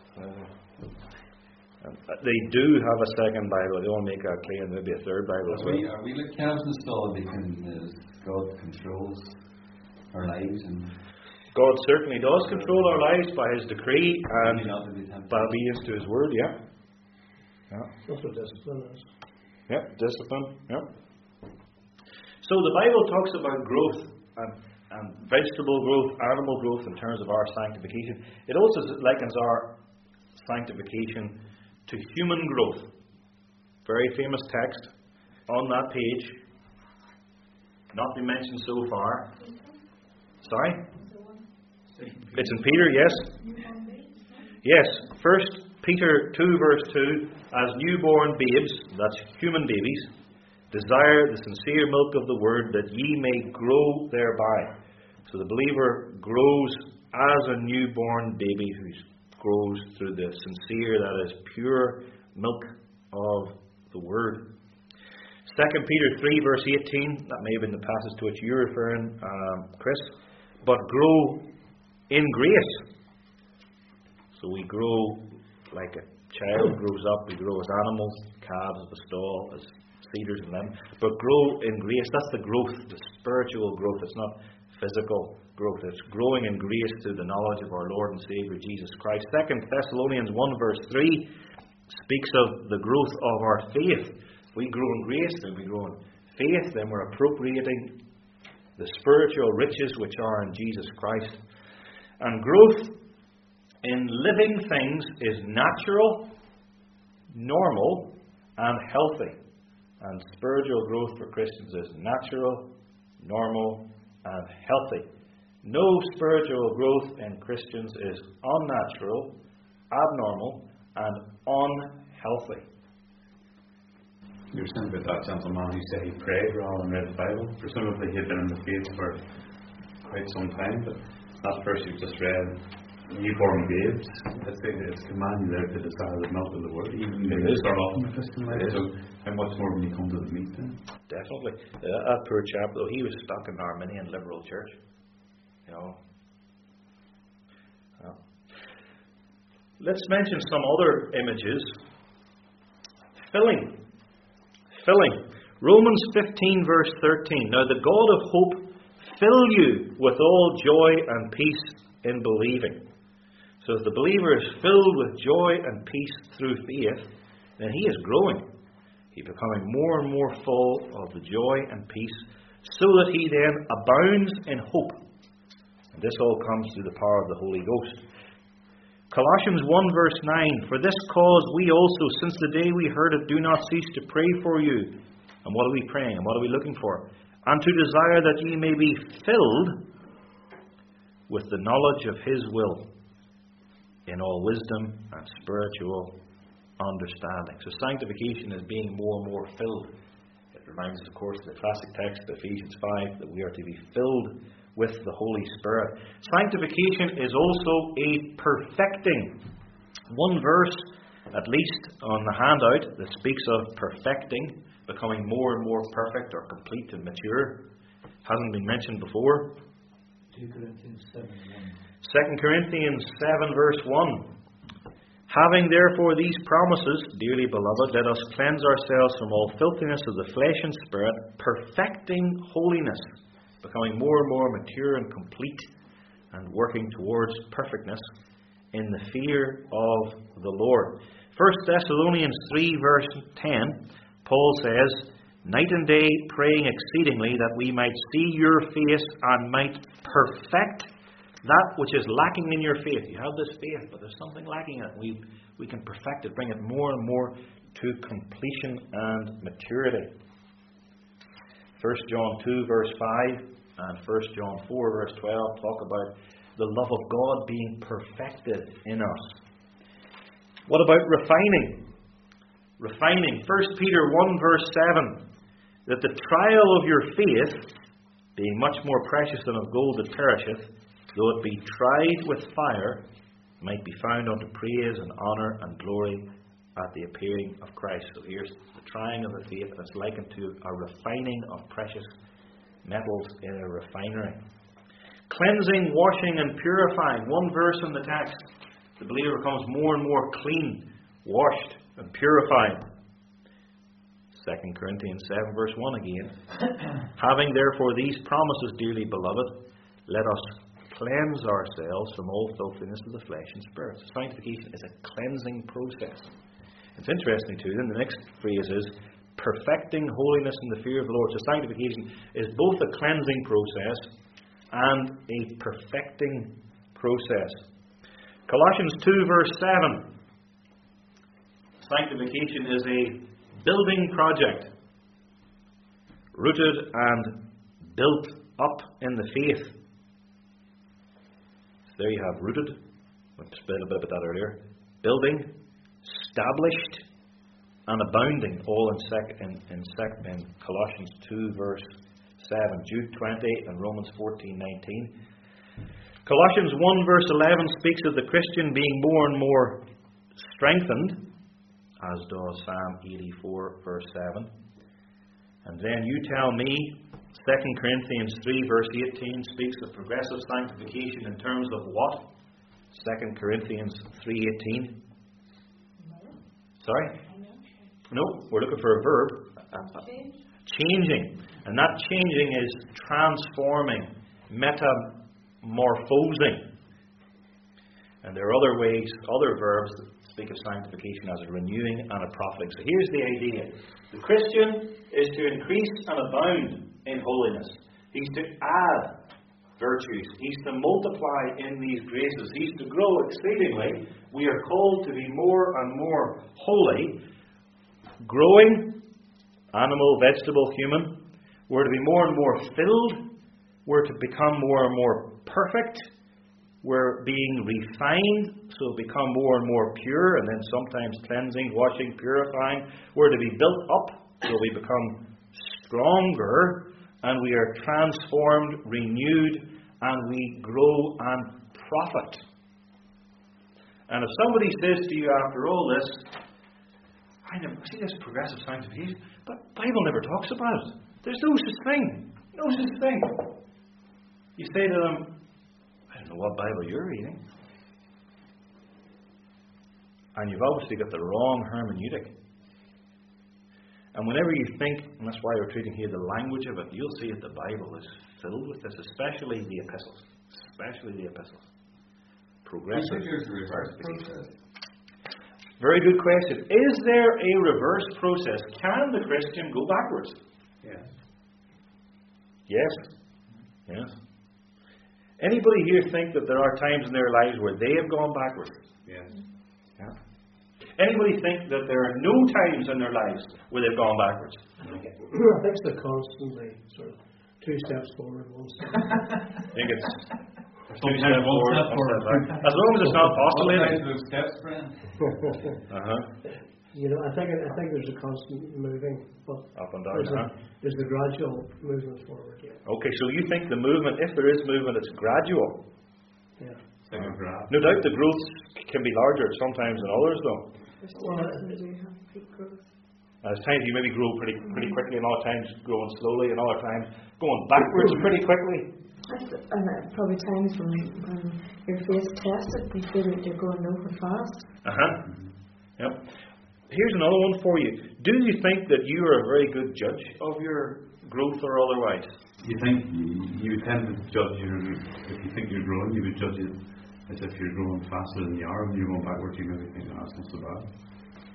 Uh, they do have a second Bible. They want to make that claim. Maybe a third Bible as Are well. we, are we like calves in the stall? They can, uh, God controls our lives, and God certainly does control our lives by His decree maybe and not to be tempted. by obedience to His word. Yeah. Yeah. That's what discipline is. Yep, discipline. Yep. So the Bible talks about growth and, and vegetable growth, animal growth in terms of our sanctification. It also likens our sanctification to human growth. Very famous text on that page. Not been mentioned so far. Sorry? It's in Peter, yes. Yes, First Peter two verse two, as newborn babes, that's human babies, desire the sincere milk of the word, that ye may grow thereby. So the believer grows as a newborn baby who grows through the sincere, that is pure milk of the word. Second Peter three verse eighteen, that may have been the passage to which you're referring, um, Chris, but grow in grace. So we grow like a child grows up, we grow as animals, calves of a stall, as cedars and them, but grow in grace. That's the growth, the spiritual growth. It's not physical growth. It's growing in grace through the knowledge of our Lord and Saviour Jesus Christ. Second Thessalonians one verse three speaks of the growth of our faith. If we grow in grace, then we grow in faith, then we're appropriating the spiritual riches which are in Jesus Christ. And growth in living things is natural, normal, and healthy. And spiritual growth for Christians is natural, normal, and healthy. No spiritual growth in Christians is unnatural, abnormal, and unhealthy. You were saying about that gentleman who said he prayed rather than read the Bible. Presumably he had been in the faith for quite some time, but that verse you just read, newborn babes, it's, it's commanded there to desire the milk of the word, even when you start off in the Christian life. So how much more when you come to the meat then? Definitely. Uh, that poor chap, though, he was stuck in the Arminian liberal church. You know. Well, let's mention some other images. Filling. Filling. Romans fifteen verse thirteen. Now the God of hope fill you with all joy and peace in believing. So if the believer is filled with joy and peace through faith, then he is growing. He's becoming more and more full of the joy and peace, so that he then abounds in hope. And this all comes through the power of the Holy Ghost. Colossians one verse nine, for this cause we also, since the day we heard it, do not cease to pray for you. And what are we praying? And what are we looking for? And to desire that ye may be filled with the knowledge of His will, in all wisdom and spiritual understanding. So sanctification is being more and more filled. It reminds us, of course, of the classic text of Ephesians five, that we are to be filled with the Holy Spirit. Sanctification is also a perfecting. One verse, at least on the handout, that speaks of perfecting, becoming more and more perfect or complete and mature. Hasn't been mentioned before. Second Corinthians seven one. Second Corinthians seven verse one. Having therefore these promises, dearly beloved, let us cleanse ourselves from all filthiness of the flesh and spirit, perfecting holiness, becoming more and more mature and complete, and working towards perfectness in the fear of the Lord. First Thessalonians three verse ten, Paul says, night and day praying exceedingly that we might see your face and might perfect that which is lacking in your faith. You have this faith, but there's something lacking in it. We, we can perfect it, bring it more and more to completion and maturity. First John two verse five and First John four verse twelve talk about the love of God being perfected in us. What about refining? Refining. First Peter one verse seven, that the trial of your faith, being much more precious than of gold that perisheth, though it be tried with fire, might be found unto praise and honour and glory at the appearing of Christ. So here's the trying of the faith, and it's likened to a refining of precious metals in a refinery. Cleansing, washing and purifying. One verse in the text, the believer becomes more and more clean, washed and purified. Second Corinthians seven verse one again. Having therefore these promises, dearly beloved, let us cleanse ourselves from all filthiness of the flesh and spirit. Sanctification is a cleansing process. It's interesting too, then the next phrase is perfecting holiness in the fear of the Lord. So sanctification is both a cleansing process and a perfecting process. Colossians two verse seven. Sanctification is a building project, rooted and built up in the faith. So there you have rooted. We spoke a bit about that earlier. Building, established, and abounding. All in sec in, in, sec in Colossians two verse seven, Jude twenty, and Romans fourteen nineteen. Colossians one verse eleven speaks of the Christian being more and more strengthened, as does Psalm eighty-four verse seven. And then you tell me, Second Corinthians three verse eighteen speaks of progressive sanctification in terms of what? Second Corinthians three eighteen. Sorry? No, we're looking for a verb. Changing. And that changing is transforming, metamorphosing. And there are other ways, other verbs that speak of sanctification as a renewing and a profiting. So here's the idea. The Christian is to increase and abound in holiness. He's to add virtues. He's to multiply in these graces. He's to grow exceedingly. We are called to be more and more holy, growing, animal, vegetable, human. We're to be more and more filled. We're to become more and more perfect. We're being refined, so become more and more pure, and then sometimes cleansing, washing, purifying. We're to be built up, so we become stronger, and we are transformed, renewed, and we grow and profit. And if somebody says to you after all this, I never see this progressive sanctification, but the Bible never talks about it. There's no such thing. No such thing. You say to them, I don't know what Bible you're reading. And you've obviously got the wrong hermeneutic. And whenever you think, and that's why we're treating here the language of it, you'll see that the Bible is filled with this, especially the epistles. Especially the epistles. Progressive. reverse process. Very good question. Is there a reverse process? Can the Christian go backwards? Yes. Yes. Yes. Anybody here think that there are times in their lives where they have gone backwards? Yes. Yeah. Anybody think that there are no times in their lives where they've gone backwards? I think it's the constantly sort of two steps forward, one step back. I think it's two Sometimes steps one forward, step one forward. step back. As long as it's not oscillating. those steps, Brian? Uh-huh. You know, I think I think there's a constant moving, but Up and down, there's, huh? a, there's a gradual movement forward. Yeah. Okay, so you think the movement, if there is movement, it's gradual. Yeah. Like a graph. No doubt the growth can be larger sometimes than others, though. There's Well, times when we do have peak growth. There's times you maybe grow pretty pretty quickly, and other times growing slowly, and other times going backwards pretty quickly. That's, and uh, probably times when, when your faith tested, you feel like you're going nowhere fast. Uh-huh. Yep. Here's another one for you. Do you think that you are a very good judge of your growth or otherwise? You think you would tend to judge your, if you think you're growing, you would judge it as if you're growing faster than you are. When you're going backwards, you maybe think, oh, that's not so bad.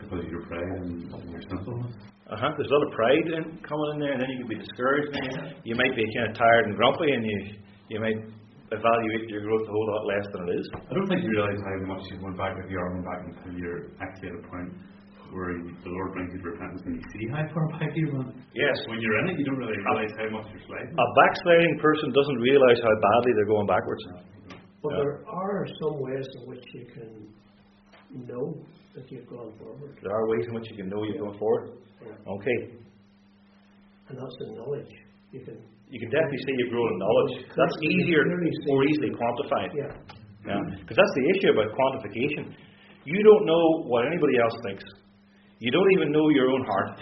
because of your pride and your sinfulness. Uh-huh. There's a lot of pride in, coming in there, and then you can be discouraged. And you, you might be kind of tired and grumpy, and you you might evaluate your growth a whole lot less than it is. I don't think you realise how much you went back if you are going back until you're actually at a point where the Lord brings you to repentance and you see how far back you went. Yes. When you're in it, you don't really realise how much you're sliding. A backsliding person doesn't realise how badly they're going backwards. But Yeah. there are some ways in which you can know that you've gone forward. There are ways in which you can know you're going forward. Yeah. Okay. And that's the knowledge. You can You can definitely see you've grown in knowledge. That's easier, more easily quantified. Yeah. Yeah. Because that's the issue about quantification. You don't know what anybody else thinks. You don't even know your own heart.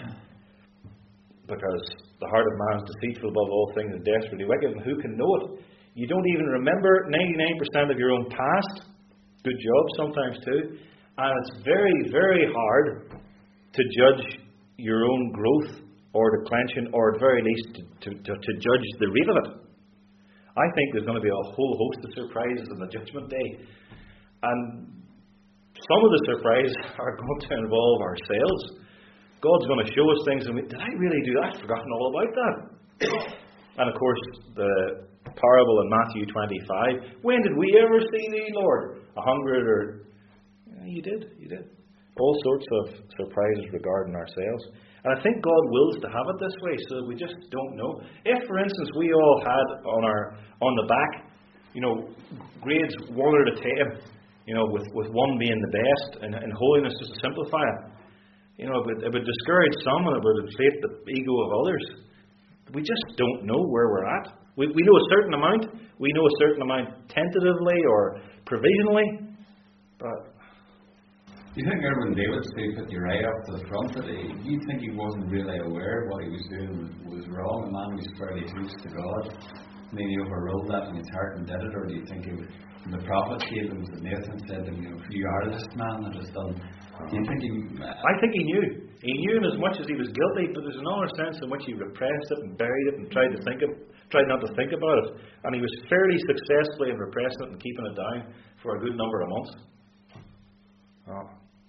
Because the heart of man is deceitful above all things and desperately wicked, and who can know it? You don't even remember ninety-nine percent of your own past. Good job sometimes too. And it's very, very hard to judge your own growth or declension, or at very least to, to, to, to judge the rate of it. I think there's going to be a whole host of surprises on the Judgment Day. And some of the surprises are going to involve ourselves. God's going to show us things, and we, did I really do that? I've forgotten all about that. And of course, the parable in Matthew twenty-five. When did we ever see thee, Lord? A hundred or... Yeah, you did, you did. All sorts of surprises regarding ourselves. And I think God wills to have it this way, so that we just don't know. If, for instance, we all had on our on the back, you know, grades one out of ten, you know, with, with one being the best, and, and holiness, just to simplify it, you know, it would, it would discourage some, and it would inflate the ego of others. We just don't know where we're at. We, we know a certain amount. We know a certain amount tentatively or provisionally, but... Do you think Erwin David put Uriah up to the front today? Do you think he wasn't really aware what he was doing was wrong? The man was fairly close to God. Maybe he overruled that in his heart and did it, or do you think it was, the prophet gave him, that Nathan said to him, you know, you are this man that has done. Do you think he? Uh, I think he knew. He knew in as much as he was guilty, but there's another sense in which he repressed it and buried it and tried to think of, tried not to think about it. And he was fairly successfully in repressing it and keeping it down for a good number of months. Oh.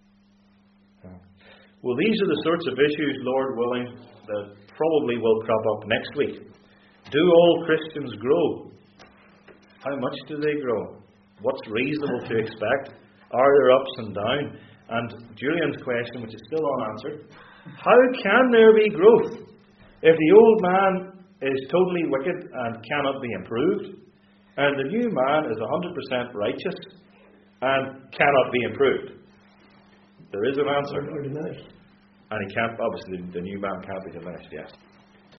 Well, these are the sorts of issues, Lord willing, that probably will crop up next week. Do all Christians grow? How much do they grow? What's reasonable to expect? Are there ups and downs? And Julian's question, which is still unanswered, how can there be growth if the old man is totally wicked and cannot be improved, and the new man is one hundred percent righteous and cannot be improved? There is an answer. Or diminished. And he can't, obviously, the new man can't be diminished, yes.